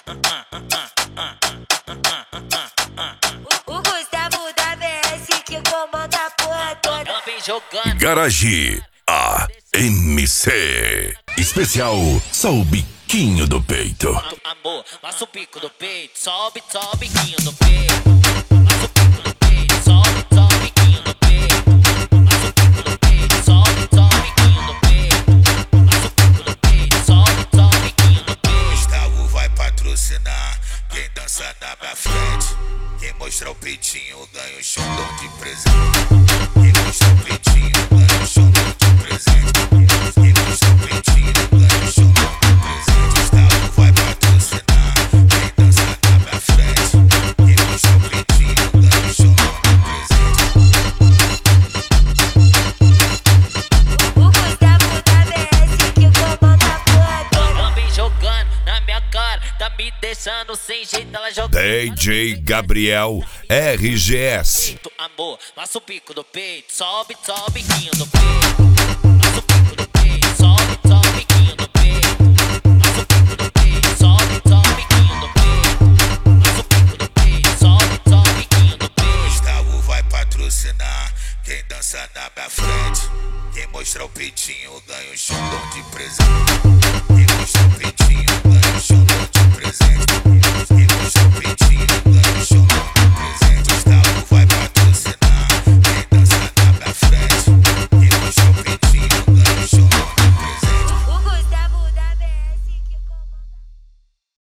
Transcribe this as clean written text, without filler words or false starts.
O Gustavo da VS que comanda a porra toda. Ela vem jogando. Garage AMC. Especial só o biquinho do peito. Amor, passa o bico do peito. Sobe, sobe o biquinho do peito. Passa o bico do peito. Sobe, sobe o biquinho do peito. Passa o bico do peito. Sobe, sobe o biquinho do peito. Passa o bico do peito. Sobe, sobe o biquinho do peito. Gustavo vai patrocinar quem dança na minha frente. Quem mostrar o peitinho ganha um chundão de presente. Quem mostrar o peitinho ganha um chundão de presente. Quem mostrar o peitinho ganha um chundão de presente. Gustavo vai patrocinar quem dança na minha frente. Quem mostrar o peitinho ganha um chundão de presente. O Gustavo da VS que comanda a porra toda. Ela vem jogando na minha cara. Tá me deixando sem jeito. Ela joga. DJ Gabriel RGS. Amor, passa o bico do peito. Sobe, sobe o biquinho do peito. Passa o bico do peito. Sobe, sobe o biquinho do peito. Passa o bico do peito. Sobe, sobe o biquinho do peito. Passa o bico do peito. Sobe, sobe o biquinho do peito. Gustavo vai patrocinar quem dança na minha frente. Quem mostrar o peitinho ganha um chundão de presente. Quem mostrar o peitinho ganha um chundão de presente.